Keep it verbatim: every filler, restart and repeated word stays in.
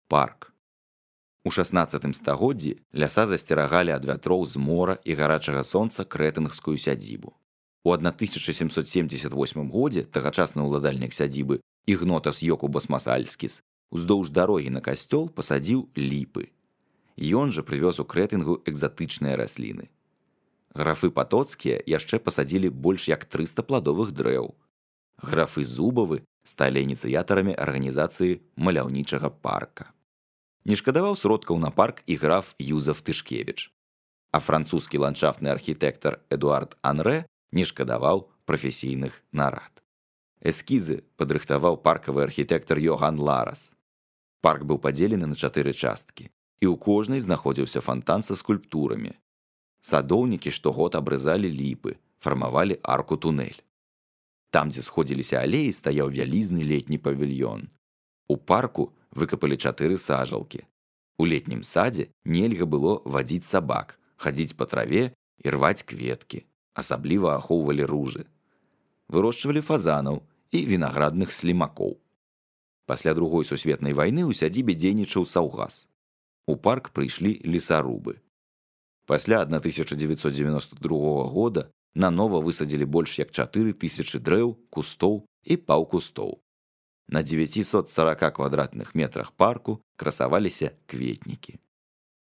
парк. У шаснаццатым стагоддзі ляса засцерагалі ад вятроў з мора і гарачага сонца крэтынгскую сядзібу. У тысяча сямсот семдзесят восьмым годзе тагачасны ўладальнік сядзібы Ігнотас Йокубас Масальскіс уздоўж дарогі на касцёл пасадзіў ліпы. Ён жа прывёз у крэтынгу экзатычныя расліны. Графы Патоцкія яшчэ пасадзілі больш як трыста пладовых дрэў. Графы Зубавы сталі ініцыятарамі арганізацыі маляўнічага парка. Не шкадаваў сродкаў на парк і граф Юзеф Тышкевіч. А французскі ландшафтны архітэктар Эдуард Анрэ не шкадаваў прафесійных нарад. Эскізы падрыхтаваў паркавы архітэктар Йоган Ларас. Парк быў падзелены на чатыры часткі, і ў кожнай знаходзіўся фантан са скульптурамі. Садоўнікі штогод абрызалі ліпы, фармавалі арку-тунэль. Там, дзе сходзіліся алеі, стаяў вялізны летні павільён. У парку выкапалі чатыры сажалкі. У летнім садзе нельга было вадзіць сабак, хадзіць па траве і рваць кветкі. Асабліва ахоўвалі ружы. Вырошчвалі фазанаў і вінаградных слімакоў. Пасля другой сусветнай вайны ў сядзібе дзейнічаў саўгас. У парк прыйшлі лесарубы. Пасля тысяча дзевяцьсот дзевяноста другога года нанова высадзілі больш як чатыры тысячы дрэў, кустоў і паўкустоў. На дзевяцісот сарака квадратных метрах парку красаваліся кветнікі.